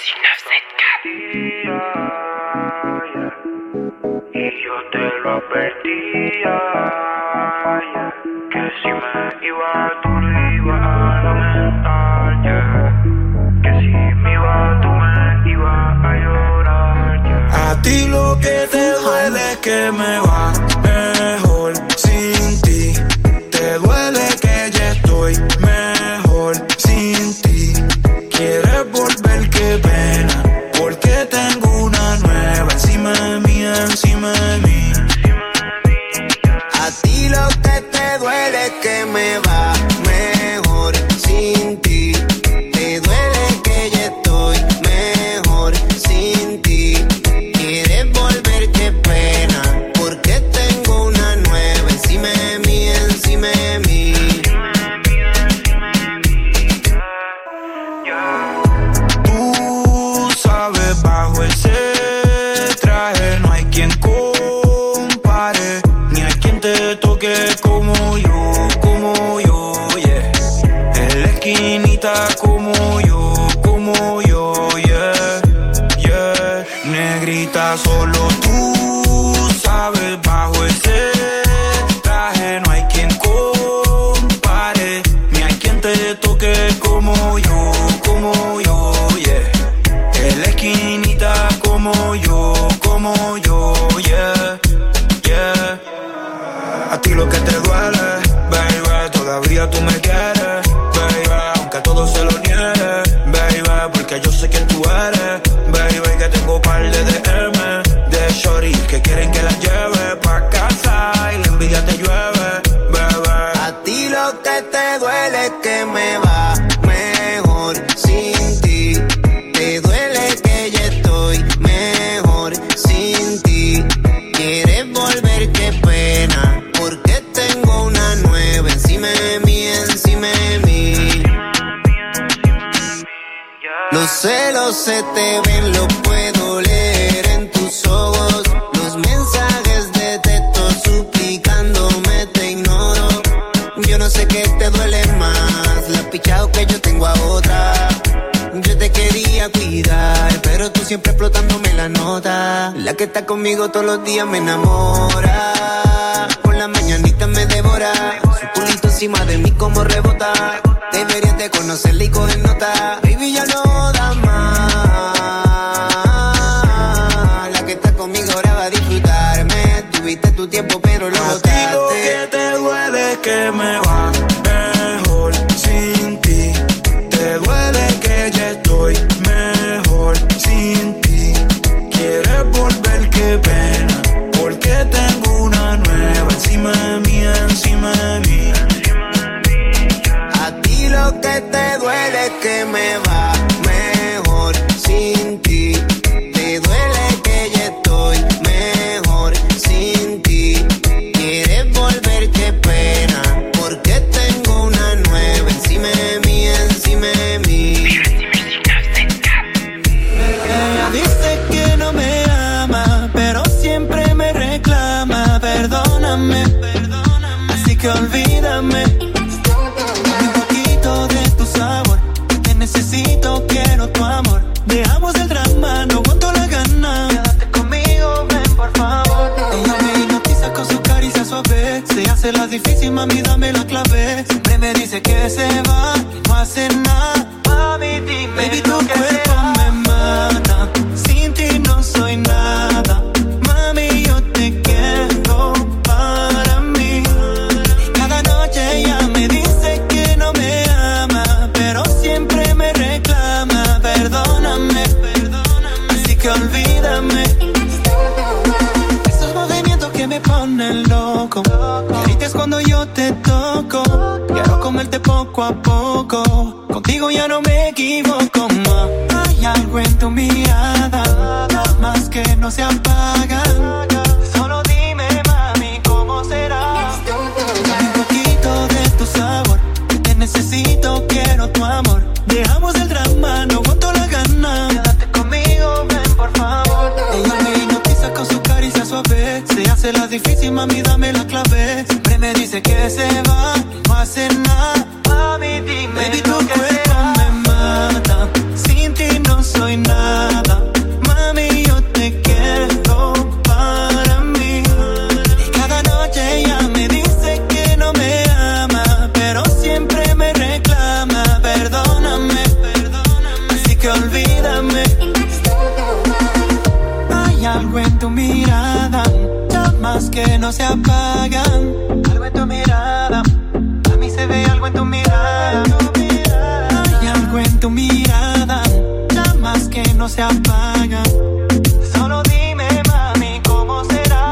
Y yo te lo advertía, que si me iba tú lo ibas a lamentar, que si me iba tú me ibas a llorar, A ti lo que te duele es que me va mejor sin ti. Te duele que ya estoy mejor sin ti. Quieres volver, qué pena, porque tengo una nueva encima de mí, encima de mí. A ti lo que te duele es que me va mejor sin ti. Te duele que ya estoy mejor sin ti. Quieres volver, qué pena, porque tengo una nueva encima de mí, encima de mí. Tú sabes, bajo ese traje no hay quien compare, ni hay quien te toque como yo, yeah. En la esquinita como yo, yeah, yeah. Negrita, solo tú sabes, bajo ese traje no hay quien compare, ni hay quien te toque como yo, yeah. En la esquinita como yo, yeah, yeah. A ti lo que te duele, baby, todavía tú me quieres, baby, aunque todo se lo niegue, baby, porque yo sé quién tú eres, baby, que tengo par de DM, de shorty que quieren que las lleve pa' casa y la envidia te llueve, baby. A ti lo que te duele es que me va mejor sin ti. Te duele que ya estoy mejor sin ti. Quieres volver, qué pena, porque tengo una nueva encima de mí, encima de mí. Los celos se te ven, lo puedo leer en tus ojos. Los mensajes de texto suplicándome te ignoro. Yo no sé qué te duele más, la pichao que yo tengo a otra. Yo te quería cuidar, pero tú siempre explotándome la nota. La que está conmigo todos los días me enamora. Por la mañanita me devora. Su culito encima de mí como rebota. Deberías de conocerla y coger nota. Baby, ya no da más. La que está conmigo ahora va a disfrutarme. Tuviste tu tiempo pero lo botaste. A ti lo que te duele es que me va mejor sin ti. Te duele que ya estoy mejor sin ti. Quieres volver, qué pena, porque tengo una nueva encima de mí, encima de mí. A ti lo que te duele es que me va mejor sin ti. Te duele que ya estoy mejor sin ti. Quieres volver, qué pena, porque tengo una nueva encima de mí, encima de mí. Ella dice que no me ama, pero siempre me reclama. Perdóname, así que olvídame. Un poquito de tu sabor, te necesito, quiero tu amor. Dejamos el drama, no aguanto la gana. Quédate conmigo, ven por favor. Ella me hipnotiza con su caricia suave. Se hace la difícil, mami, dame la clave. Siempre me dice que se va y no hace nada. Mami, dime, baby, tu cuerpo me mata. Sin ti no soy nada. Mami, yo te quiero para mí. Y cada noche ella me dice que no me ama, pero siempre me reclama. Perdóname, así que olvídame. Esos movimientos que me ponen loco. Ahorita es cuando yo te toco. Quiero comerte poco a poco. Contigo ya no me equivoco más. Hay algo en tu mirada, más que no se apaga. Solo dime, mami, ¿cómo será? Un poquito de tu sabor, te necesito, quiero tu amor. Dejamos el drama, no aguanto la gana. Quédate conmigo, ven por favor. Ella me hipnotiza con su caricia suave. Se hace la difícil, mami, dame la clave. Siempre me dice que se va y no hace nada. Mami, dime, baby, tu cuerpo me mata. Sin ti no soy nada. que olvídame. Hay algo en tu mirada, llamas que no se apagan. Algo en tu mirada, a mí se ve algo en tu mirada. Hay algo en tu mirada, llamas que no se apagan. Solo dime, mami, ¿cómo será?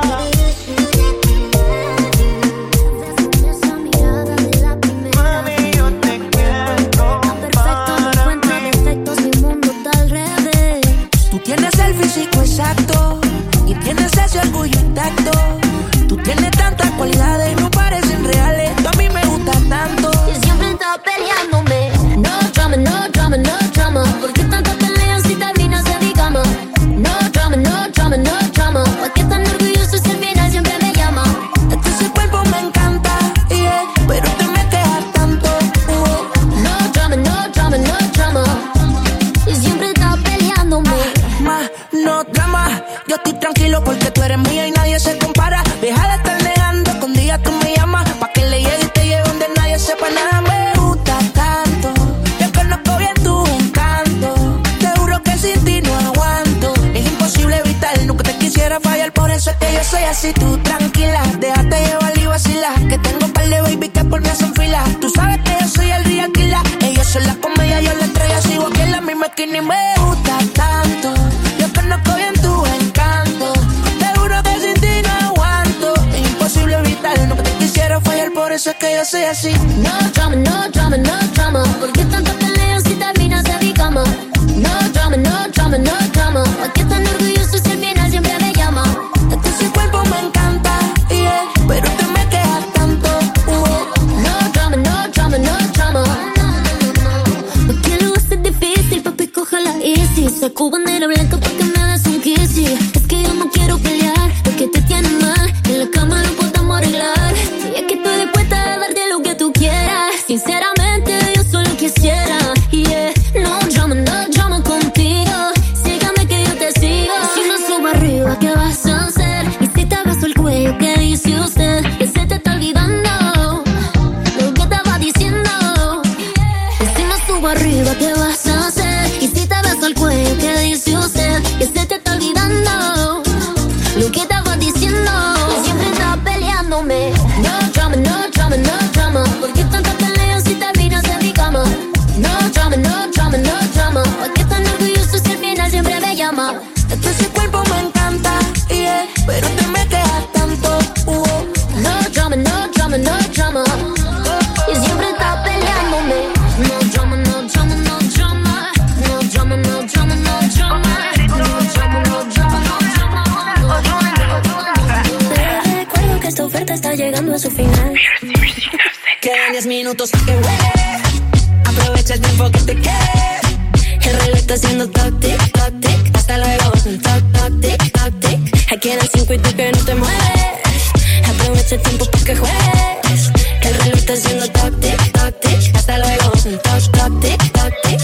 Mami, yo te quiero. Perfecto, no encuentro defectos, mi mundo está al revés. Tú tienes el físico exacto y tienes ese orgullo intacto. Tú tienes tantas cualidades, no parecen reales. Tú a mí me gustas tanto. Y siempre estás peleándome. No drama, no drama, no drama. ¿Por qué tantas peleas si terminas en mi cama? No drama, no drama, no drama. ¿Por qué tan orgulloso si al final siempre me llama? Ese cuerpo me encanta, yeah, pero te me quejas tanto. No drama, no drama, no drama. Y siempre estás peleándome. No drama, yo estoy tranquilo porque tú eres mía y nadie se compara. Deja de estar negando, con día tú me llamas pa' que le llegue y te lleve donde nadie sepa nada. Me gusta tanto, yo conozco bien tu encanto. Te juro que sin ti no aguanto. Es imposible evitar, nunca te quisiera fallar. Por eso es que yo soy así, tú tranquila. Déjate llevar y vacilar, que tengo un par de baby que por mí hacen fila. Tú sabes que yo soy el real killer. Ellos son la comedia, yo la estrella. Sigo aquí en la misma esquina y me gusta tanto. Yo conozco bien tu encanto. Te juro que sin ti no aguanto. Es imposible evitar, nunca te quisiera fallar. Por eso es que yo soy así. No drama, no drama, no drama. ¿Por qué tantas peleas si terminas en mi cama? No drama, no drama, no drama. ¿Por qué tan orgulloso si al final siempre me llama? Ese cuerpo me encanta, yeah, pero te me quejas tanto. No drama, no drama, no drama. Porque luego es difícil, papi, cógela easy. Saco bandera blanca porque me das un kissy. Es que yo no quiero pelear, porque te tiene mal. En la cama lo podemos arreglar. Y es que estoy dispuesta a darte lo que tú quieras. Sinceramente, yo solo quisiera, yeah. No drama contigo. Sígame que yo te sigo. Si no subo arriba, ¿qué vas a hacer? Y si te beso el cuello, ¿qué dice usted? Que se te está olvidando lo que estaba diciendo. Y si no subo arriba, ¿qué vas a hacer? Y si te beso el cuello, ¿qué dice usted? Que se te está olvidando lo que estaba diciendo. Y siempre estás peleándome. No drama, no drama, no drama. ¿Por qué tantas peleas si terminas en mi cama? No drama, no drama, no drama. ¿Por qué tan orgulloso si al final siempre me llama? Ese cuerpo me encanta, yeah, pero te me quejas tanto. No drama, no drama, no drama. Y siempre estás peleándome. No drama, no drama, no drama. No drama, no drama, no drama. No drama, no drama, no drama. Te recuerdo que esta oferta está llegando a su final. Quedan 10 minutos que huele. Aprovecha el tiempo que te quede. El reloj está haciendo toc tic, toc tic. Hasta luego, toc toc tic, toc tic. Ahí quedan 5 y tú que no te mueves. Aprovecha el tiempo para que juegues. El reloj está haciendo toc tic, toc tic. Hasta luego, toc toc tic, toc tic.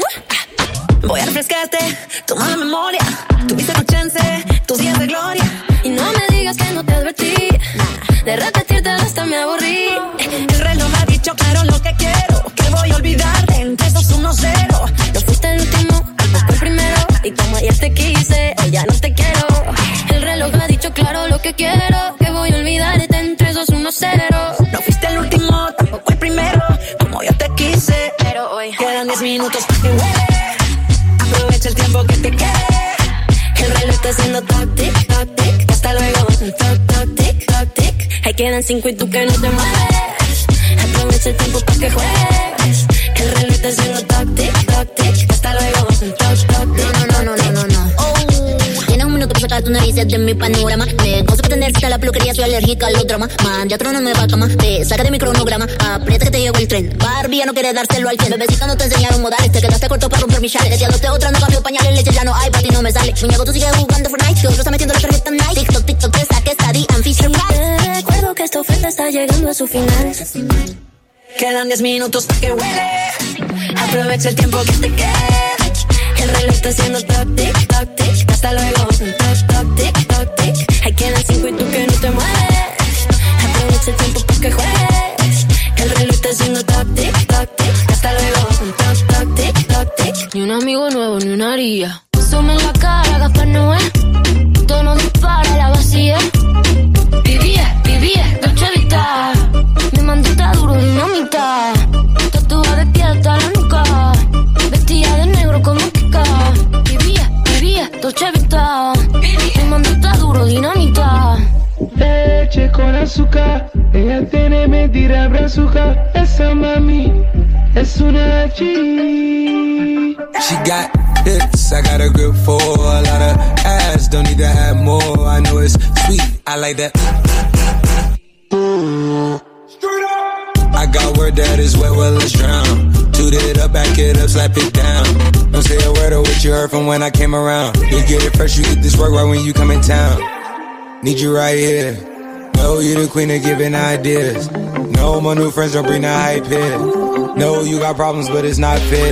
Voy a refrescarte, toma la memoria. Tuviste tu chance, tus días de gloria. Y no me digas que no te advertí. De repetirte hasta me aburrí. El reloj me ha dicho claro lo que quiero. Que voy a olvidarte en 3, 2, 1, 0. No fuiste el último, tampoco el primero. Y como ayer te quise, hoy ya no te quiero. El reloj me ha dicho claro lo que quiero. Que voy a olvidarte en 3, 2, 1, 0. No fuiste el último, tampoco el primero. Como yo te quise, pero hoy quedan 10 minutos para que huele. Aprovecha el tiempo que te quede. El reloj está haciendo toc tic, toc tic. Hasta luego, toc toc tic, toc tic. Ahí quedan 5 y tú que no te mueves. Aprovecha el tiempo para que juegues. El reloj está haciendo toc tic, toc tic. Hasta luego, toc toc tic. No. Tienes un minuto para sacar tus narices de mi panorama. Me gozo pretender si la peluquería, soy alérgica al drama. Man, ya trono nueva cama. Saca de mi cronograma. Aprieta que te llegó el tren. Barbie ya no quiere dárselo al que. Bebecita no te enseñaron modales. Te quedaste corto para romper mi chale. Deseándote otra, no cambio pañales. Leche ya no hay, para ti no me sale. Muñeco, tú sigues jugando Fortnite. Que otro está metiendo la tarjeta Nike. TikTok, te saques, Daddy, and Fisher Price. Te recuerdo que esta oferta está llegando a su final. Quedan 10 minutos para que huele. Aprovecha el tiempo que te quede. El reloj está haciendo toc tic, toc tic. Hasta luego, toc toc tic, toc tic. Ahí quedan 5 y tú que no te mueves. Aprovecha el tiempo para que juegues. El reloj está haciendo toc tic, toc tic. Hasta luego, toc toc tic, toc tic. Ni un amigo nuevo, ni una haría. Asome en la cara, Gaspar Noé. Tono dispara, la vacía. Vivía, Dolce Vita. Mi mandita duro, dinamita. Tatuada de pie hasta la nuca. Vestida de negro como Kika. Vivía, Dolce Vita. Mi mandita duro, dinamita. Leche con azúcar, ella tiene medida brazuca. Esa mami es una G. She got hips, I got a grip for a lot of ass. Don't need to have more, I know it's sweet, I like that. I got word that is wet, well let's drown. Toot it up, back it up, slap it down. Don't say a word of what you heard from when I came around. You get it fresh, you get this work right when you come in town. Need you right here. No, you the queen of giving ideas. No, my new friends don't bring the hype here. No, you got problems, but it's not fair.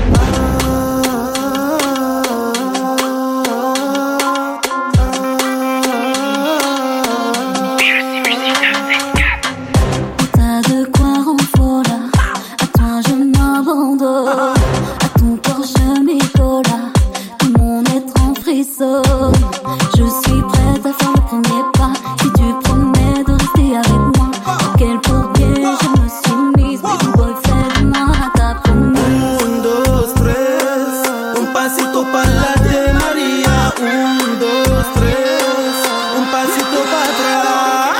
T'as de quoi renfort là. À toi je m'abandonne. À ton corps je m'écolle. Tout mon être en frisson. Je suis prête à faire le premier pas. Si tu promets de rester avec moi. Quel pour bien je me suis mise. Baby boy fais de moi ta promise. 1, 2, 3. Un pasito pa'lante María. 1, 2, 3. Un pasito para atrás.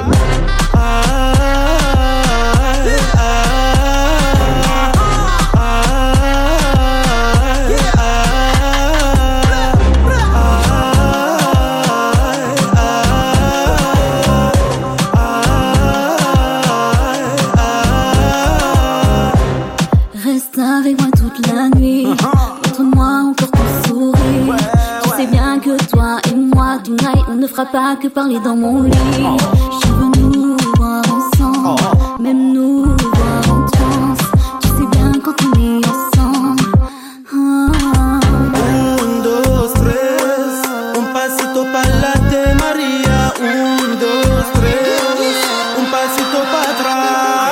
Reste avec moi toute la nuit. Montre-moi encore ton sourire. Tu sais bien que toi et moi, tonight, on ne fera pas que parler dans mon lit. Je veux nous voir ensemble, même nous voir en transe. Tu sais bien quand on est ensemble. 1, 2, 3. Un pasito pa'lante María. 1, 2, 3. Un pasito para atrás.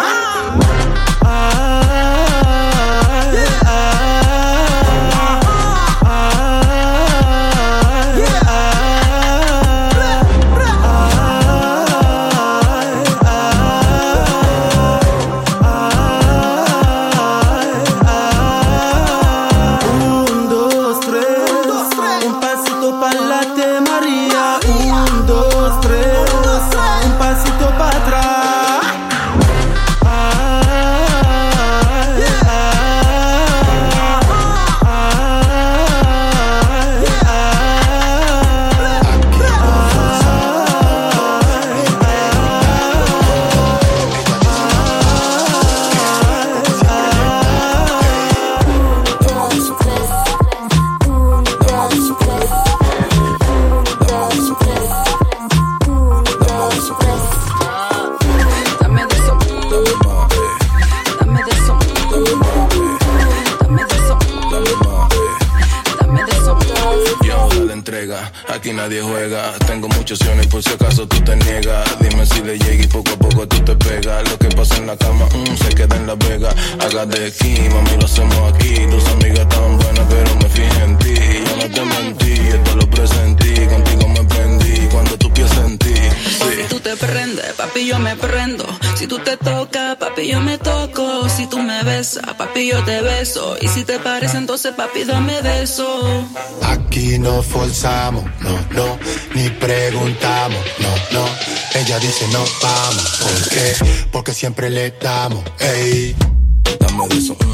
Aquí nadie juega, tengo muchas opciones por si acaso tú te niegas. Dime si le llega y poco a poco tú te pegas. Lo que pasa en la cama, se queda en la vega. Hágate de aquí, mami, lo hacemos aquí. Tus amigas estaban buenas pero me fijé en ti. Yo no te mentí, esto lo presentí. Contigo me prendí cuando tú piensas en ti. Sí. Si tú te prendes, papi, yo me prendo. Si tú te tocas, papi, yo me toco. Si tú me besas, papi, yo te beso. Y si te parece, entonces, papi, dame de eso. Aquí no forzamos, no, ni preguntamos, no. Ella dice no vamos, ¿por qué? Porque siempre le damos, ey. Dame de eso,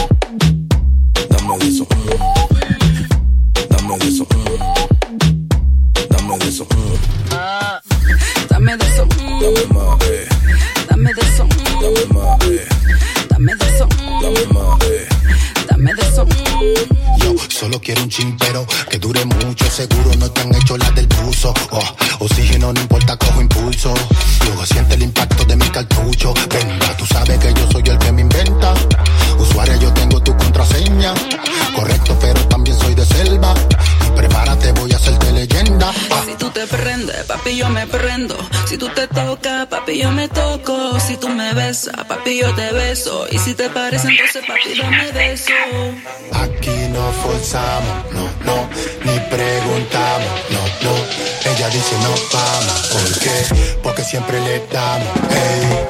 dame de eso, dame de eso, dame de eso, dame de eso, dame más, dame de eso, dame más, dame de eso, dame más, dame de eso. Yo solo quiero un chimpero que dure mucho, seguro no te han hecho la del buzo. Oxígeno no importa, cojo impulso. Luego siente el impacto de mi cartucho. Venga, tú sabes que yo soy el que me inventa. Usuario, yo tengo tu contraseña. Correcto, pero también soy de selva. Y prepárate, voy a hacerte leyenda. Si tú te prendes, papi, papi, yo me prendo. Si tú te tocas, papi, yo me toco. Si tú me besas, papi, yo te beso. Y si te parece, entonces, papi, dame de eso. Aquí no forzamos, no, ni preguntamos, no. Ella dice no vamos, ¿por qué? Porque siempre le damos, hey.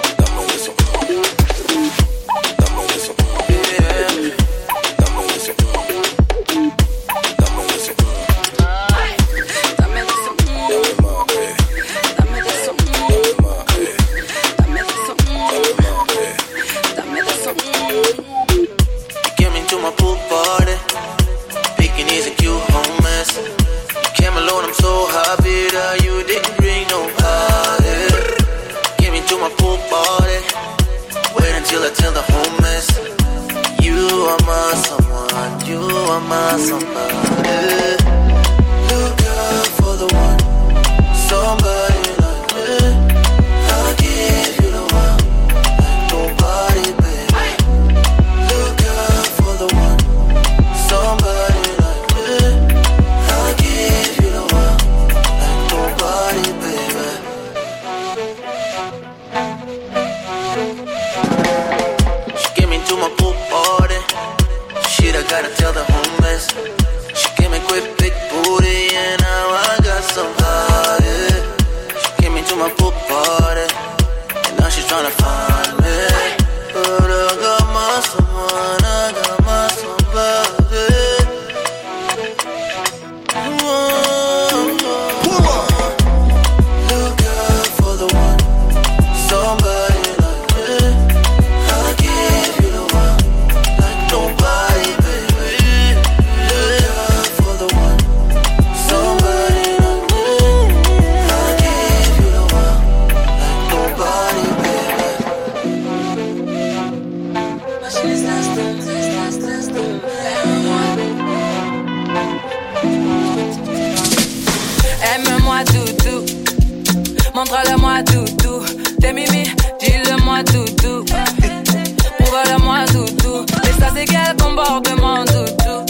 Montre-le-moi doudou, t'es mimi, dis-le-moi doudou. Prouve-le-moi doudou, et ça c'est quel comportement doudou.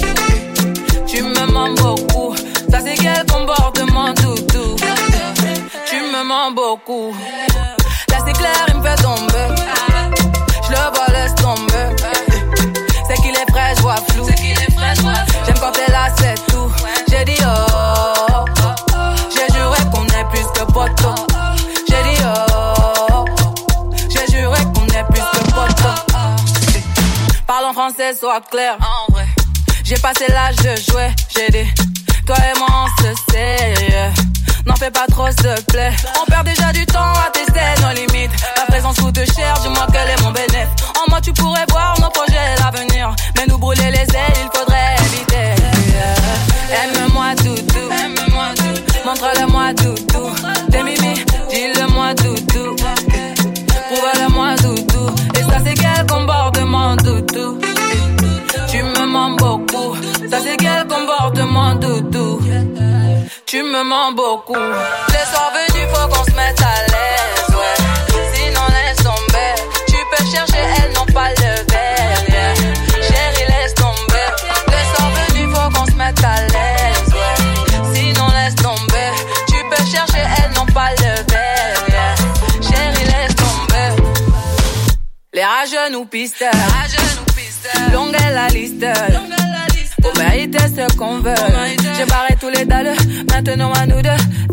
Tu me mens beaucoup, ça c'est quel comportement doudou. Tu me mens beaucoup. Là c'est clair, il me fait tomber. Je le vois, laisse tomber. C'est qu'il est frais, je vois flou. J'aime quand t'es là, c'est tout. J'ai dit oh, j'ai juré qu'on est plus que potos. J'ai dit oh, j'ai juré qu'on est plus que potos. Parle en français, sois clair. En vrai, j'ai passé l'âge de jouer. J'ai dit, toi et moi on se sait. N'en fais pas trop, s'il te plaît. On perd déjà du temps à tester nos limites. La présence coûte cher, dis-moi quel est mon bénéfice. En moi tu pourrais voir nos projets et l'avenir. Mais nous brûler les ailes, il faudrait éviter. Aime-moi doudou, montre-le-moi doudou. T'es mimi, dis-le-moi doudou. Prouve-le-moi doudou. Et ça c'est quel comportement doudou. Tu me mens beaucoup. Ça c'est quel comportement doudou. Tu me mens beaucoup. Les soirs venus, faut qu'on se mette à l'aise, ouais. Sinon laisse tomber. Tu peux chercher, elles n'ont pas le verre, yeah. Chérie, laisse tomber. Les soirs venus, faut qu'on se mette à l'aise, ouais. Sinon laisse tomber. Tu peux chercher, elles n'ont pas le verre, yeah. Chérie, laisse tomber. Les rageux nous pistolent. Longue est la liste. Pour mériter ce qu'on veut. J'ai barré tous les dalles, maintenant à nous deux.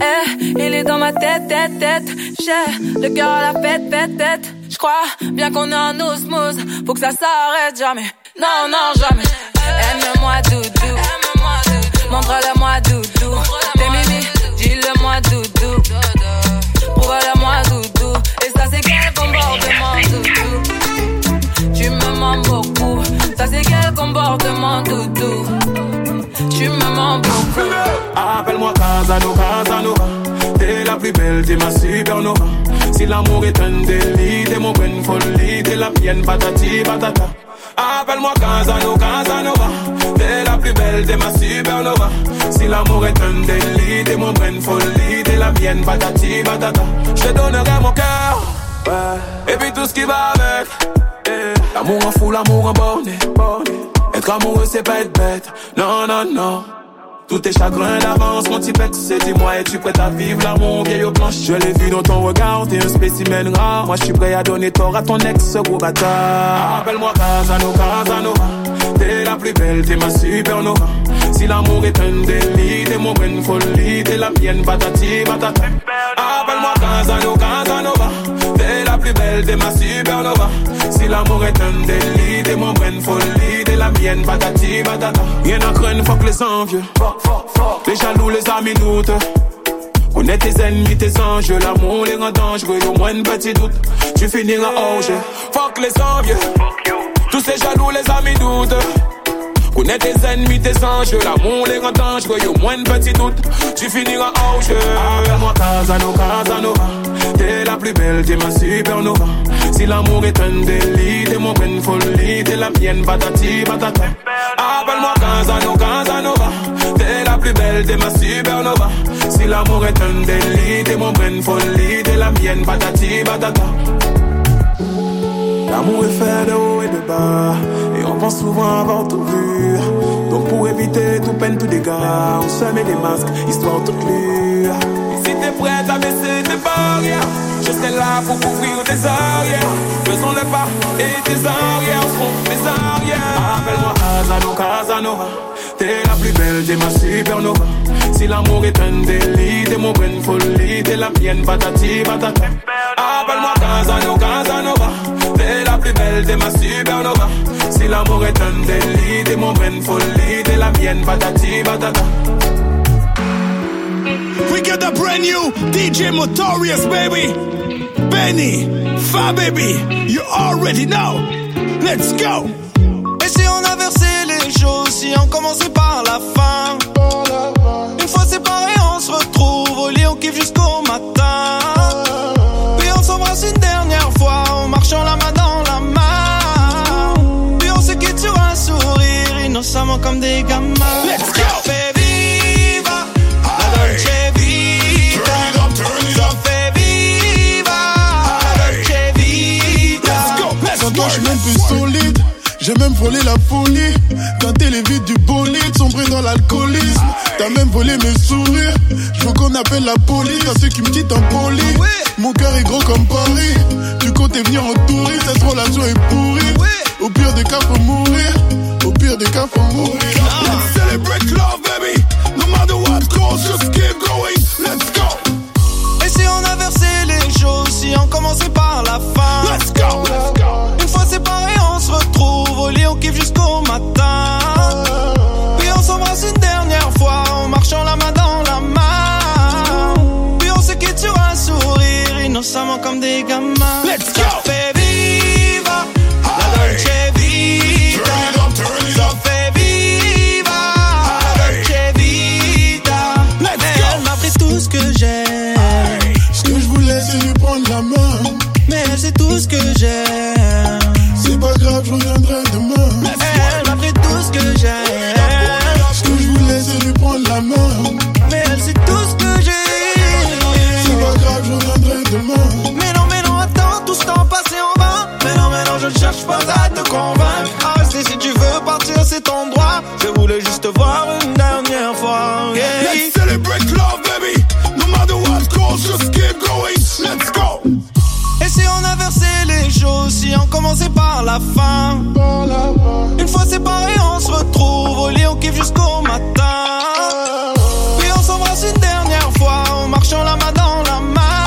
Il est dans ma tête. J'ai le cœur à la fête. J'crois bien qu'on est en osmose. Faut que ça s'arrête jamais. Non, jamais. Aime-moi doudou. Montre-le-moi doudou. T'es mimi, dis-le-moi doudou. Prouve-le-moi doudou. Et ça c'est quel comportement doudou. Tu me mens beaucoup. Ça c'est quel comportement doudou. Tu me mens beaucoup. Appelle-moi Casanova. T'es la plus belle, t'es ma supernova. Si l'amour est un délit, t'es mon bonne folie. T'es la mienne, patati patata. Appelle-moi Casanova. T'es la plus belle, t'es ma supernova. Si l'amour est un délit, t'es mon bonne folie. T'es la mienne, patati patata. Je te donnerai mon cœur, ouais. Et puis tout ce qui va avec. L'amour en fou, l'amour en borné. Être amoureux c'est pas être bête. Non. tous tes chagrins d'avance, mon petit pex, c'est dis-moi, es-tu prête à vivre là, mon vieil au planche? Je l'ai vu dans ton regard, t'es un spécimen rare. Moi, je suis prêt à donner tort à ton ex, gros bâtard. Appelle-moi Casanova, t'es la plus belle, t'es ma supernova. Si l'amour est un délit, t'es mon bonne folie, t'es la mienne, patati, patata. Appelle-moi Casanova, t'es la plus belle, t'es ma supernova. Si l'amour est un délit, t'es mon bonne folie, t'es la mienne, patati, patata. Rien à craindre, fuck les envieux, les jaloux, les amis doutent. Connais tes ennemis, tes anges, l'amour les rend dangereux, au moins un petit doute, tu finiras hors jeu. Fuck les envieux, tous ces jaloux, les amis doutent. Connais tes ennemis, tes anges, l'amour les rend dangereux, au moins un petit doute, tu finiras hors jeu. Appelle-moi Casanova, t'es la plus belle, t'es ma supernova. Si l'amour est un délit, t'es mon bonne folie, t'es la mienne, patati, patata. Appelle-moi Casanova, t'es la plus belle, t'es ma supernova. Si l'amour est un délit, t'es mon bonne folie, t'es la mienne, patati, patata. L'amour est fait de haut et de bas, et on pense souvent avoir tout vu. Donc pour éviter tout peine, tout dégât, on se met des masques, histoire toute lure. Et si t'es prête à baisser tes barrières, je serai là pour couvrir tes arrières. Faisons le pas et tes arrières seront mes arrières. Appelle-moi Casanova, t'es la plus belle, t'es ma supernova. Si l'amour est un délit, t'es mon bonne folie, t'es la mienne, patati, patata. Appelle-moi Casanova, t'es la plus belle, t'es ma supernova. Si l'amour est un délit, t'es mon bonne folie, t'es la mienne, patati, patata. We got a brand new DJ Motorious, baby. Benny, Fa baby, you already know. Let's go. Et si on inversait les choses, si on commençait par la fin? Une fois séparés, on se retrouve au lit, on kiffe jusqu'au matin. Puis on s'embrasse une dernière fois, en marchant la main dans la main. Puis on se quitte sur un sourire, innocemment comme des gamins. Let's go. Fais viva la Dolce Vita. Ça fait viva la Dolce Vita. Let's go. Je suis même plus solide, j'ai même volé la folie. Teinté les vides du bolide, sombré dans l'alcoolisme. T'as même volé mes sourires, je veux qu'on appelle la police. À ceux qui me disent impoli, mon cœur est gros comme Paris. Du côté venir en touriste, cette relation est pourrie. Au pire des cas faut mourir, au pire des cas faut mourir. Let's celebrate love, baby. No matter what goes, just keep going. Let's go. Et si on inversait les choses, si on commençait par la fin? Let's go. Let's go. Une fois séparés, on se retrouve au lit, on kiffe jusqu'au matin. Puis on s'embrasse une dernière fois, en marchant la main dans la main. Puis on se quitte sur un sourire, innocemment comme des gamins. Let's go. Ça fait viva la Dolce Vita. Ça fait viva la Dolce Vita. Elle m'a pris tout ce que j'ai. Ce que je voulais c'est lui prendre la main, mais elle sait tout ce que j'aime. c'est pas grave, je reviendrai demain. Elle m'a pris tout ce que j'aime. Ce que je voulais c'est lui prendre la main, mais elle sait tout ce que j'ai. c'est pas grave, je reviendrai demain. Mais non, attends, tout ce temps passé en vain. Mais non, je ne cherche pas à te convaincre. À rester si tu veux partir, c'est ton droit. Je voulais juste te voir une dernière fois. Yeah. Let's celebrate love, baby. No matter what goes, just keep going. Let's go. Et si on inversait les choses, si on commençait par la fin? Une fois séparés, on se retrouve au lit, on kiffe jusqu'au matin. Puis on s'embrasse une dernière fois, en marchant la main dans la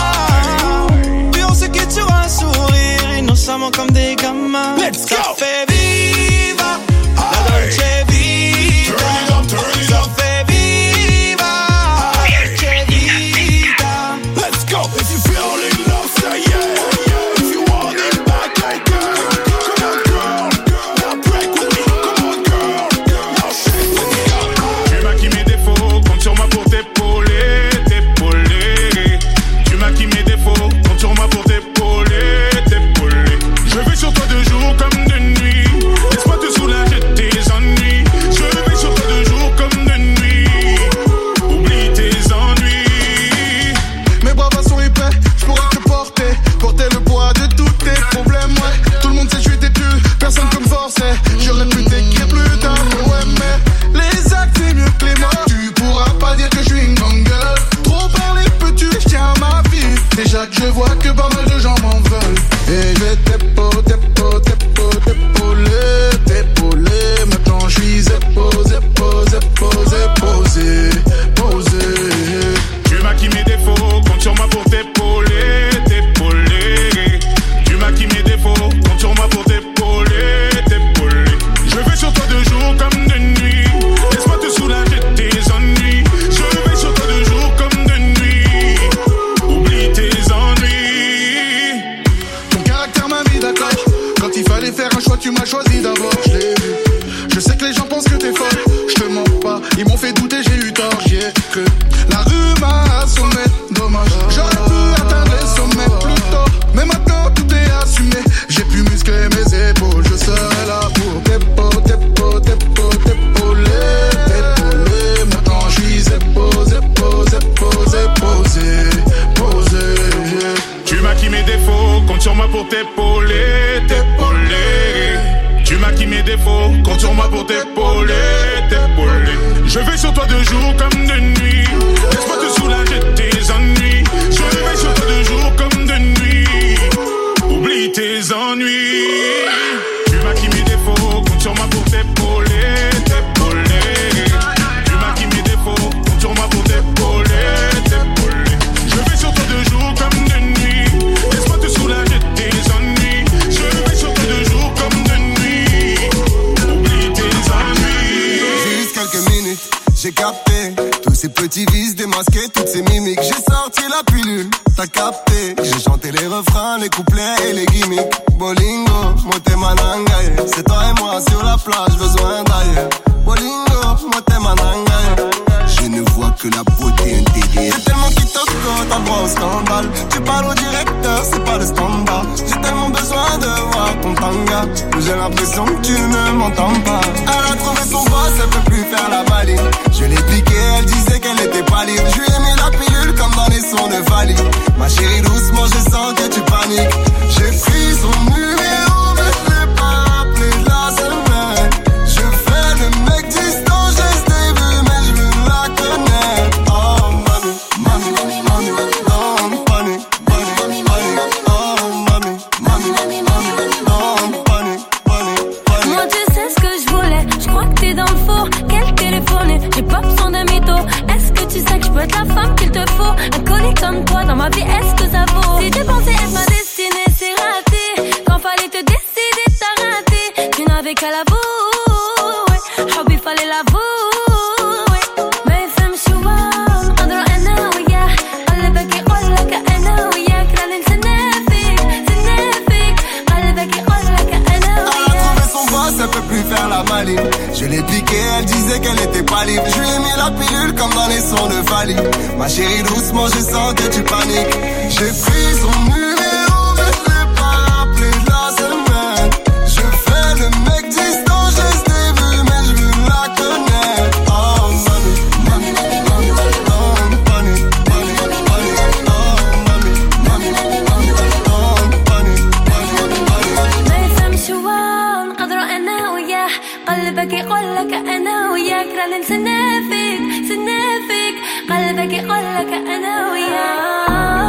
main. Puis on se quitte sur un sourire, innocemment comme des gamins. Let's go. Ça fait viva la Dolce Vita. Ça fait viva la Dolce Vita. Let's go. If you feel in love, say yeah. If you want it back, like girl. Come on, girl. Now break with me. Come on, girl. Now shake with me. J'ai capté tous ces petits vices démasqués, toutes ces mimiques. J'ai sorti la pilule, t'as capté. J'ai chanté les refrains, les couplets et les gimmicks. Bolingo, moté manangaye. C'est toi et moi sur la plage, besoin d'ailleurs. Bolingo, moté manangaye. Je ne vois que la beauté intérieure. J'ai tellement qui toque, t'as droit au scandale. Tu parles au directeur, c'est pas le standard. J'ai tellement besoin de voir ton tanga. J'ai l'impression que tu ne m'entends pas. Elle a trouvé son boss, elle peut plus faire la maline. Je l'ai piqué, elle disait qu'elle était pas libre. Je lui ai mis la pilule comme dans les sons de Vali. Ma chérie doucement, je sens que tu paniques. J'ai pris son numéro, mais je l'ai pas appelé la semaine. Je fais le mec distant, je t'ai vu, mais je veux la connaître. Oh mami, mami, mami, don't panic, panic, panic. Oh mami, mami, mami, don't panic, panic, panic. Moi tu sais ce que je voulais, je crois que t'es dans le four. Quel téléphone, j'ai pas besoin d'un mytho. Est-ce que tu sais que je peux être la femme qu'il te faut? Un collier comme toi dans ma vie, est-ce que ça vaut? Si tu pensais être ma destinée, c'est raté. Quand fallait te décider, t'as raté. Tu n'avais qu'à l'avouer, Hobby fallait l'avouer. Mais femme chouan, قدر أنا وياه. قلبك يقول لك أنا وياك. لأن سنافيك سنافيك. قلبك يقول لك أنا وياك. Elle a trouvé son boss, elle peut plus faire la maline. Je l'ai piqué, elle disait qu'elle était pas libre. Je lui ai mis la pilule comme dans les sons de Vali. Ma chérie doucement, je sens que tu paniques. J'ai pris son numéro, mais je l'ai pas appelé la semaine. Je fais le mec distant, je t'ai vu, mais je veux la connaître. Oh mami, mami, mami, don't panic, panic, panic. Oh mami, mami, mami, don't panic, panic, panic. ما يفهم شوان قدر أنا وياه. قلبك يقول لك أنا وياك. لأن سنافيك سنافيك. قلبك يقول لك أنا وياك.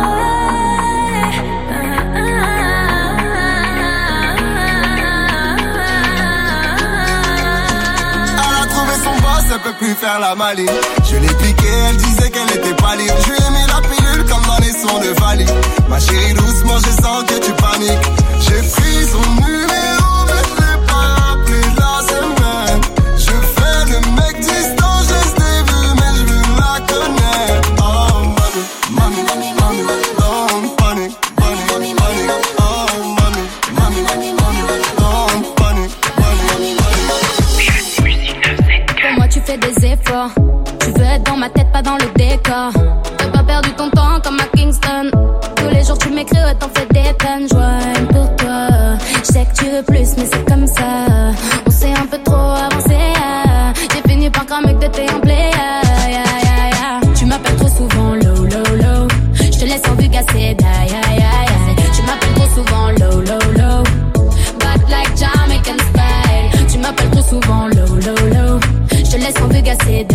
Elle a trouvé son boss, elle peut plus faire la maline. Je l'ai piqué, elle disait qu'elle était pas libre. Je lui ai mis la pilule comme dans les sons de Vali. Ma chérie doucement, je sens que tu paniques. J'ai pris son numéro, mais je l'ai pas appelé la semaine. Je fais le mec distant, je t'ai vu, mais je veux la connaître. Oh mami, mami, mami, don't panic, panic, panic. Oh mami, mami, mami, don't panic, panic, panic. Pour moi tu fais des efforts. Tu veux être dans ma tête, pas dans le décor. T'as pas perdu ton temps comme à Kingston. Tous les jours tu m'écris, ouais, t'en fais des peines. Joigne pour toi. Je sais que tu veux plus, mais c'est comme ça. On s'est un peu trop avancé. J'ai fini par cramer que t'étais en play. Tu m'appelles trop souvent low, low, low. Je te laisse en vue gasser. Tu m'appelles trop souvent low, low, low. Bad like Jamaican style. Tu m'appelles trop souvent low, low, low. Je te laisse en vue gasser.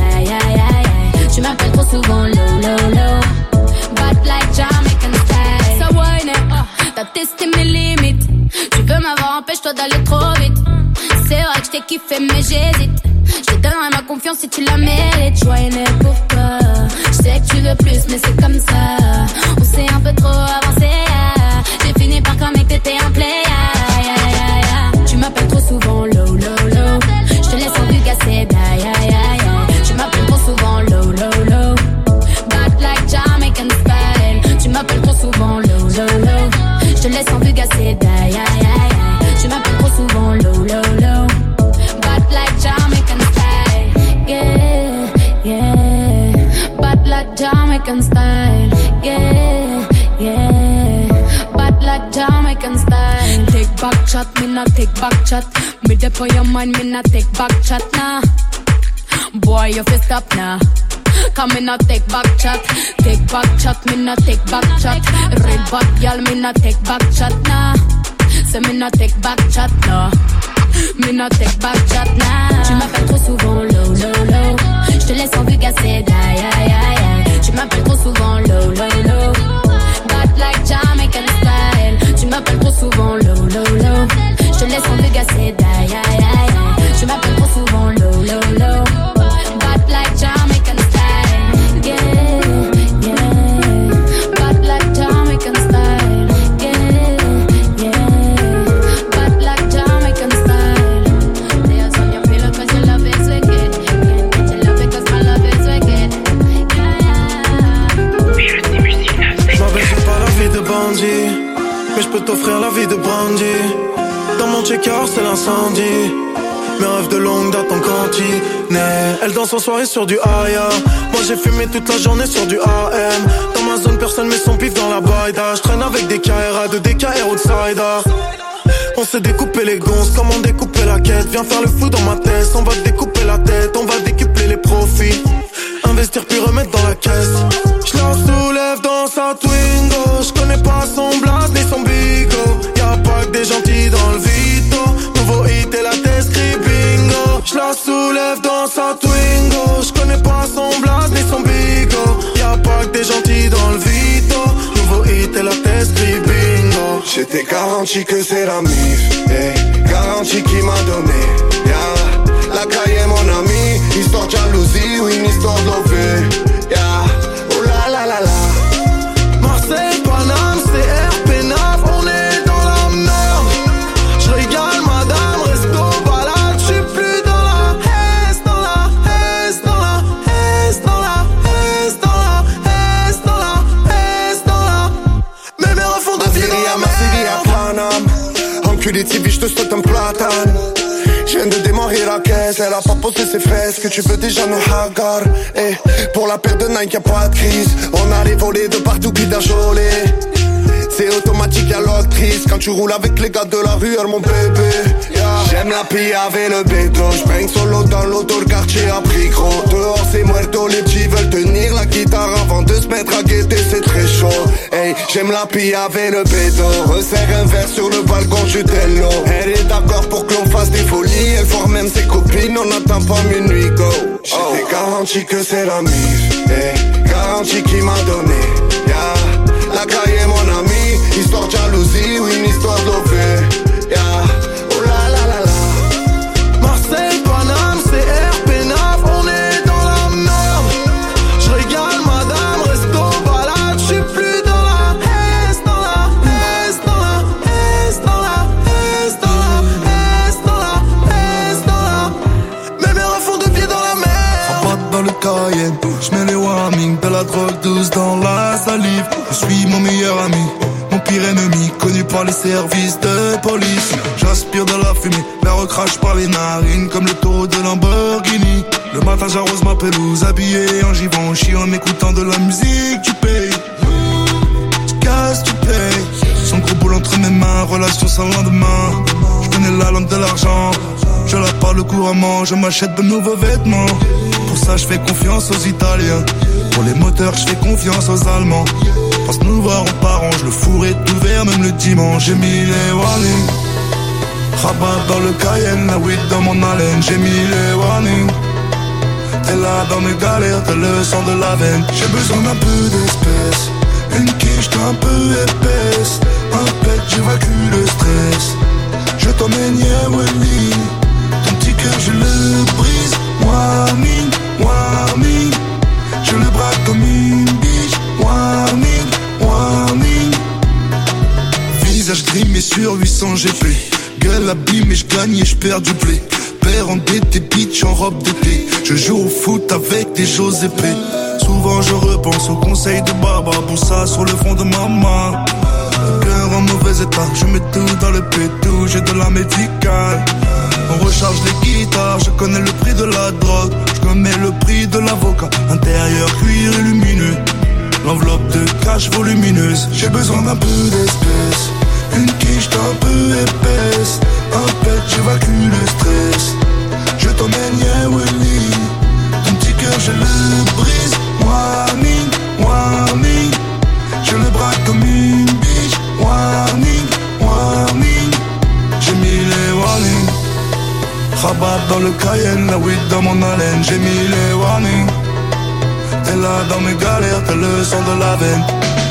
Tu m'appelles trop souvent low, low, low. Bad like Jamaican style. Ça whine, t'as testé mes limites. Tu veux m'avoir, empêche-toi d'aller trop vite. C'est vrai que je t'ai kiffé mais j'hésite. Je te donnerai ma confiance si tu la mérites. Joignez pour toi. Je sais que tu veux plus mais c'est comme ça. On s'est un peu trop avancé. J'ai fini par cramer que t'étais un play. Tu m'appelles trop souvent low, low, low. Je te laisse en vue gasser. Tu m'appelles trop souvent low, low, low. Bad like Jamaican style. Tu m'appelles trop souvent low, low, low. Je te laisse en vue gasser. Tu m'appelles trop souvent low, low, low. Bad like Jamaican style. Yeah, yeah. Bad like Jamaican style. Yeah, yeah. Bad like Jamaican style. Take back chat, me not take back chat. Me dep on your mind, me not take back chat, nah. Boy, you fi stop now. Come me not take back chat. Take back chat, me not take back chat. Real bad girl, me not take back chat, nah. Say me not take back chat, no. Me not take back chat, nah. Tu m'appelles trop souvent low, low, low. Je te laisse en vue gasser, Tu m'appelles trop souvent low, low, low. Bad like Jamaican style. Tu m'appelles trop souvent low, low, low. Je te laisse en vue gasser, Tu m'appelles trop souvent low, low, low. Bad like Jamaican style. Yeah, yeah. Bad like Jamaican style. Yeah, yeah. Bad like Jamaican style. There's on your pillow 'cause your love is wicked. Can't get your t'offrir la vie de Brandy. Dans mon checker c'est l'incendie. Mes rêves de longue date en cantiné. Elle danse en soirée sur du Aya. Moi j'ai fumé toute la journée sur du AM. Dans ma zone personne met son pif dans la baïda. Je traîne avec des KRA, de DKR outsider. On s'est découpé les gonzes, comme on découpait la quête. Viens faire le fou dans ma tête, on va découper la tête. On va décupler les profits, investir puis remettre dans la caisse. Je la soulève dans sa Twingo. Je connais pas son blast ni son bigo. Y'a pas que des gentils dans le Vito. Nouveau hit et la test bingo. Je la soulève dans sa Twingo. Je connais pas son blast ni son bigo. Y'a pas que des gentils dans le Vito. Nouveau hit et la test bingo. J'étais garanti que c'est la mif, garanti qui m'a donné, yeah. La caille est mon ami, histoire de jalousie ou une histoire de love, yeah. Oh la la la la. Marseille, Paname, CR, Pénaf, on est dans la merde. J'régale madame, resto, balade, j'suis plus dans la hesse, dans la hesse, dans la hesse, dans la hesse, dans la hesse, dans la hesse, dans la. Mais mes refons de vie dans la merde. Enculé de TV, j'te souhaite un platane. J'viens de démarrer la caisse, elle a pas posé ses fesses. Que tu veux déjà me hagar, pour la paire de Nike y'a pas de crise. On a les volets de partout qui d'ajolé. C'est automatique y'a l'octrice. Quand tu roules avec les gars de la rue, mon bébé, yeah. J'aime la pille avec le béton. J'baigne solo dans l'auto, le quartier a pris gros. Dehors c'est muerto, les petits veulent tenir la guitare avant de se mettre à guetter, c'est très chaud. Hey, j'aime la pille avec le béton. Resserre un verre sur le balcon du Tello. Elle est d'accord pour que l'on fasse des folies. Elle forme même ses copines, on n'attend pas minuit, go. J'étais garanti que c'est la mif, garanti qui m'a donné, yeah. La caille est mon ami, histoire de jalousie ou une histoire de love, yeah. Oh la la la la. Marseille, Paname, CR, Pénaf, on est dans la merde. J'régale madame, resto, balade, j'suis plus dans la hesse, dans la hesse, dans la hesse, dans la hesse, dans la hesse, dans la hesse, dans la. Mais mes refons de pied dans la mer. Rabat dans le Cayenne, j'mets les warnings, de la drogue douce dans la salive. Je suis mon meilleur ami, mon pire ennemi, connu par les services de police. J'aspire de la fumée, la recrache par les narines comme le taureau de Lamborghini. Le matin j'arrose ma pelouse, habillé en Givenchy, en écoutant de la musique, tu payes. Tu casses, tu payes. Son gros boule entre mes mains, relation sans lendemain. Je connais la langue de l'argent, je la parle couramment, je m'achète de nouveaux vêtements. Pour ça je fais confiance aux Italiens, pour les moteurs je fais confiance aux Allemands. Passe nous voir en parents, je le fourre est ouvert même le dimanche. J'ai mis les warnings, rabat dans le Cayenne, la weed dans mon haleine. J'ai mis les warnings, t'es là dans mes galères, t'as le sang de la veine. J'ai besoin d'un peu d'espèce, une quiche un peu épaisse. Un pet, j'évacue le stress, je t'emmène Yeweli. Ton petit cœur je le brise, warning, warning. Je le braque comme une biche, warning, warning. Visage grimé sur 800 GP, gueule abîmée, je gagne et je perds du blé. Père endetté, bitch en robe d'été. Je joue au foot avec des choses épais. Souvent je repense aux conseils de Baba, pour ça sur le fond de ma main. Le cœur en mauvais état, je mets tout dans le pétou, j'ai de la médicale. On recharge les guitares, je connais le prix de la drogue, je connais le prix de l'avocat. Intérieur cuir et lumineux, l'enveloppe de cash volumineuse. J'ai besoin d'un peu d'espèce, une quiche un peu épaisse. Un pet, j'évacue le stress, je t'emmène Yeweli. Ton petit cœur je le brise, warning, warning. Je le braque comme une biche, warning, warning. J'ai mis les warnings, rabat dans le Cayenne, la weed dans mon haleine. J'ai mis les warnings, t'es là dans mes galères, t'as le sang de la veine.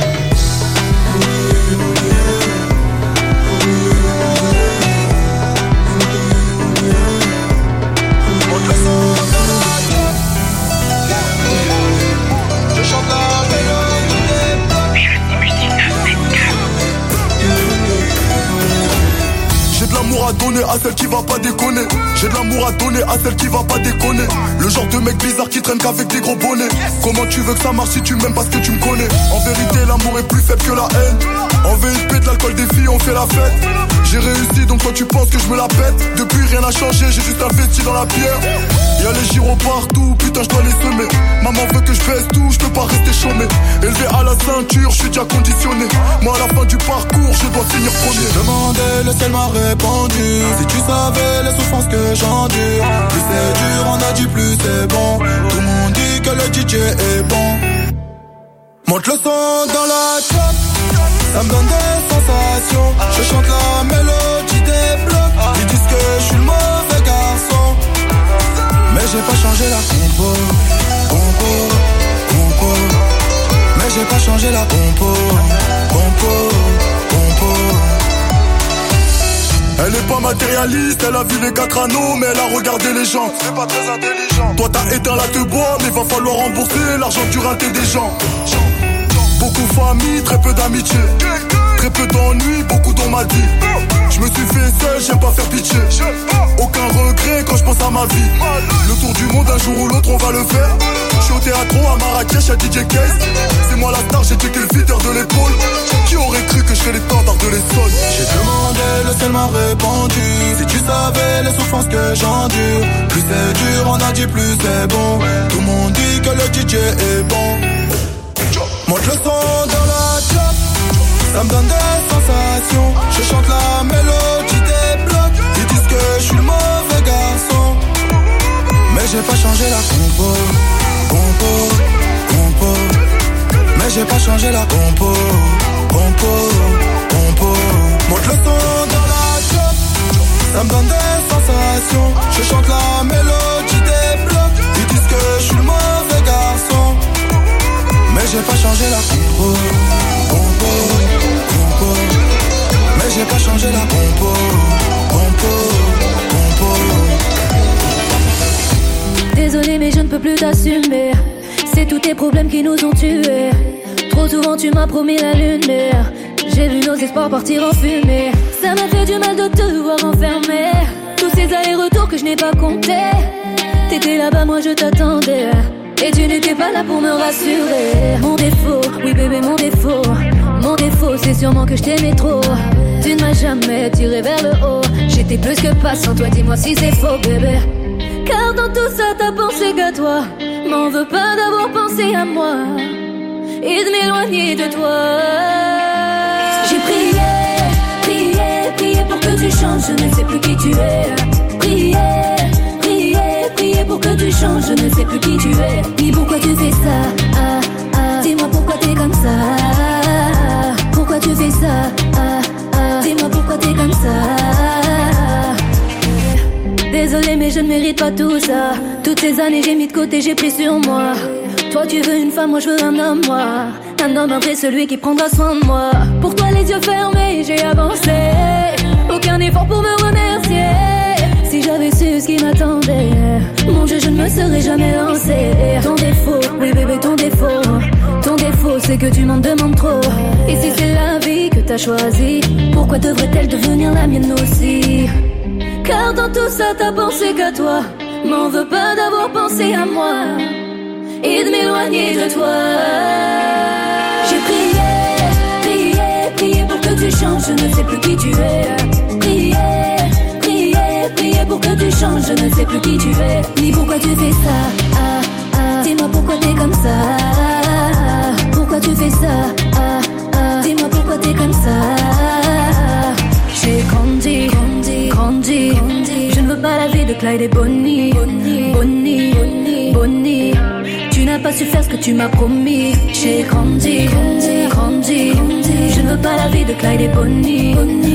J'ai de l'amour à donner à celle qui va pas déconner. J'ai de l'amour à donner à celle qui va pas déconner. Le genre de mec bizarre qui traîne qu'avec des gros bonnets. Comment tu veux que ça marche si tu m'aimes parce que tu me connais? En vérité l'amour est plus faible que la haine. En VIP de l'alcool des filles, on fait la fête. J'ai réussi donc toi tu penses que je me la pète. Depuis rien n'a changé, j'ai juste investi dans la pierre. Y'a les gyros partout, putain je dois les semer. Maman veut que je baisse tout, je peux pas rester chômé. Élevé à la ceinture, je suis déjà conditionné. Moi à la fin du parcours, je dois finir premier. J'ai demandé, le ciel m'a répondu. Si tu savais les souffrances que j'endure. Plus c'est dur, on a dit plus c'est bon. Tout le monde dit que le DJ est bon. Monte le son dans la trappe, ça me donne des sensations. Je chante la mélodie des blocs. Ils disent que je suis le mauvais garçon, mais j'ai pas changé la compo. Mais j'ai pas changé la compo. Elle est pas matérialiste, elle a vu les 4 anneaux, mais elle a regardé les gens. C'est pas très intelligent. Toi t'as éteint la te bois, mais va falloir rembourser l'argent du raté des gens. Beaucoup de famille, très peu d'amitié. Très peu d'ennuis, beaucoup d'on m'a dit. Je me suis fait seul, j'aime pas faire pitié. Aucun regret quand je pense à ma vie. Le tour du monde, un jour ou l'autre on va le faire. Je suis au théâtre à Marrakech, à DJ Case. C'est moi la star, j'ai checké le videur de l'épaule. Qui aurait cru que je serais les standards de l'Essonne? J'ai demandé, le ciel m'a répondu. Si tu savais les souffrances que j'endure. Plus c'est dur, on a dit plus c'est bon. Tout le monde dit que le DJ est bon. Monte le son dans la trappe, ça me donne des sensations. Je chante la mélodie des blocs. Ils disent que je suis le mauvais garçon, mais j'ai pas changé la compo. Mais j'ai pas changé la compo. Monte le son dans la trappe, ça me donne des sensations. Je chante la mélodie des blocs. Ils disent que je suis le mauvais garçon, mais j'ai pas changé la compo. Mais j'ai pas changé la compo. Désolé mais je ne peux plus t'assumer. C'est tous tes problèmes qui nous ont tués. Trop souvent tu m'as promis la lune, mais j'ai vu nos espoirs partir en fumée. Ça m'a fait du mal de te voir enfermé. Tous ces allers-retours que je n'ai pas comptés. T'étais là-bas, moi je t'attendais. Et tu n'étais pas là pour me rassurer. Mon défaut, oui bébé mon défaut. Mon défaut c'est sûrement que je t'aimais trop. Tu ne m'as jamais tiré vers le haut. J'étais plus que passant, toi dis-moi si c'est faux bébé. Car dans tout ça t'as pensé qu'à toi. M'en veux pas d'avoir pensé à moi et de m'éloigner de toi. J'ai prié pour que tu changes. Je ne sais plus qui tu es. Prier pour que tu changes, je ne sais plus qui tu es, ni pourquoi tu fais ça. Dis-moi pourquoi t'es comme ça. Pourquoi tu fais ça. Dis-moi pourquoi t'es comme ça. Désolé mais je ne mérite pas tout ça. Toutes ces années j'ai mis de côté, j'ai pris sur moi. Toi tu veux une femme, moi je veux un homme, moi. Un homme vrai, celui qui prendra soin de moi. Pour toi les yeux fermés, j'ai avancé. Aucun effort pour me remercier. Si j'avais su ce qui m'attendait, mon Dieu, je ne me serais jamais lancé. Ton défaut, oui bébé, ton défaut. Ton défaut, c'est que tu m'en demandes trop. Et si c'est la vie que t'as choisie, pourquoi devrait-elle devenir la mienne aussi? Car dans tout ça, t'as pensé qu'à toi. M'en veux pas d'avoir pensé à moi et de m'éloigner de toi. J'ai prié pour que tu changes. Je ne sais plus qui tu es. Prier pour que tu changes, je ne sais plus qui tu es, ni pourquoi tu fais ça. Dis-moi pourquoi t'es comme ça. Pourquoi tu fais ça. Dis-moi pourquoi t'es comme ça. J'ai grandi. Je ne veux pas la vie de Clyde et Bonnie. Tu n'as pas su faire ce que tu m'as promis. J'ai grandi. Je ne veux pas la vie de Clyde et Bonnie.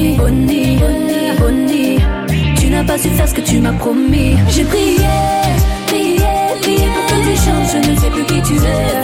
Tu n'as pas su faire ce que tu m'as promis. J'ai prié pour que tu changes. Je ne sais plus qui tu es.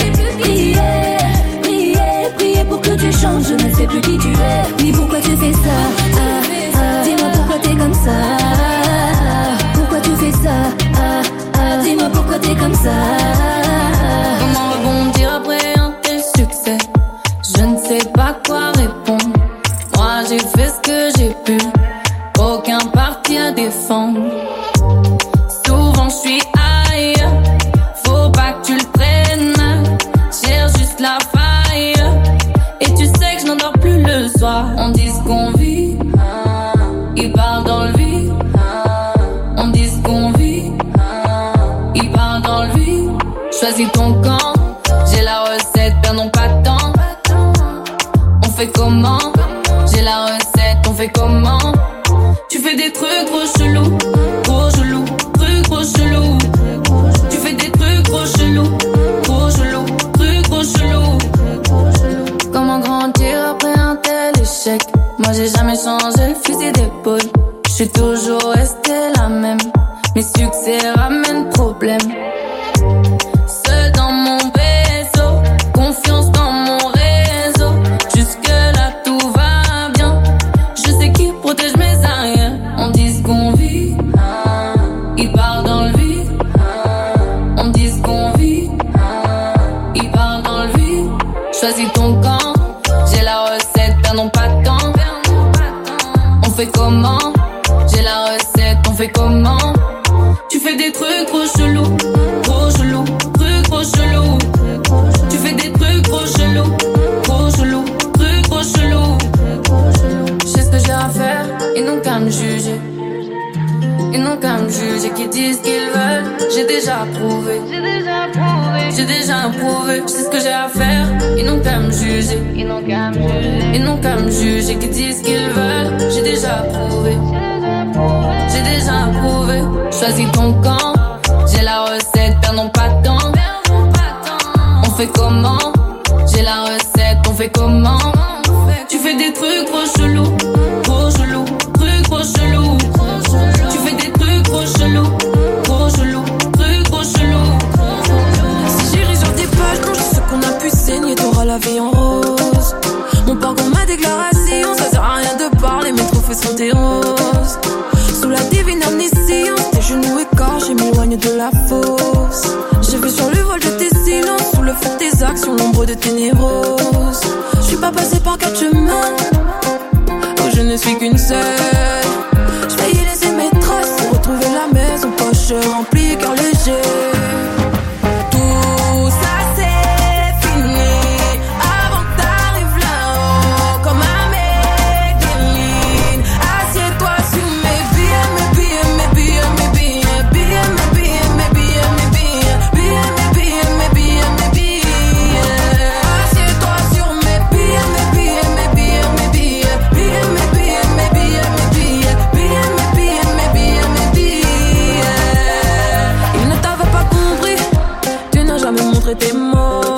Prier pour que tu changes. Je ne sais plus qui tu es, ni pourquoi tu fais ça. Dis-moi pourquoi t'es comme ça. Pourquoi tu fais ça. Dis-moi pourquoi t'es comme ça. Comment rebondir après un tel succès? Je ne sais pas quoi répondre. Moi j'ai fait ce que j'ai pu. Aucun parti à défendre. Souvent je suis ton camp. J'ai la recette, perdons pas de temps. On fait comment? J'ai la recette, on fait comment? Tu fais des trucs trop chelous, trop chelous, trucs trop chelous. Tu fais des trucs trop chelous, trop chelous, trucs trop chelous. Comment grandir après un tel échec? Moi j'ai jamais changé le fusil d'épaule. J'suis toujours restée la même. Mes succès ramènent problème. Seul dans mon vaisseau, confiance dans mon réseau. Jusque là tout va bien. Je sais qui protège mes arrières. On dit ce qu'on vit, il part dans le vide. On dit ce qu'on vit, il part dans le vide. Choisis ton camp, j'ai la recette, perdons pas de temps. On fait comment? J'ai la recette, on fait comment? Tu fais des trucs trop chelous, trucs trop chelous. Tu fais des trucs trop chelous, trucs trop chelous. Je sais ce que j'ai à faire, ils n'ont qu'à me juger. Ils n'ont qu'à me juger, qu'ils disent ce qu'ils veulent. J'ai déjà prouvé, j'ai déjà prouvé. Je sais ce que j'ai à faire, ils n'ont qu'à me juger. Ils n'ont qu'à me juger, qu'ils disent ce qu'ils veulent. J'ai déjà prouvé, j'ai déjà prouvé. Choisis ton camp, j'ai la recette, perdons pas de temps. On fait comment? J'ai la recette, on fait comment? Tu fais des trucs trop chelous, trucs trop chelous. Tu fais des trucs trop chelous, trucs trop chelous. Si j'irai sur tes pages, non, je sais qu'on a pu saigner, t'auras la vie en rose. Mon parcours, ma déclaration, ça sert à rien de parler, mes trophées sont tes roses. Sous la divine omniscience, tes genoux écorchés m'éloignent de la fosse. J'ai vu sur le vol de tes silences, sous le feu de tes actions, l'ombre de tes névroses. Je suis pas passé par 4 chemins, oh je ne suis qu'une seule. Je vais y laisser mes traces, pour retrouver la maison, poche remplie, cœur léger. Tout ça c'est fini, avant que t'arrives là-haut, comme un Medellin. Assieds-toi sur mes billets, mes billets, mes billets, mes billets, billets, mes billets, mes billets, mes billets, billets, mes billets, mes billets, mes billets. Assieds-toi sur mes billets, mes billets, mes billets, mes billets, billets, mes billets, mes billets, mes billets, billets, mes billets, mes billets, mes billets. Il ne t'avait pas compris, tu n'as jamais montré tes mots.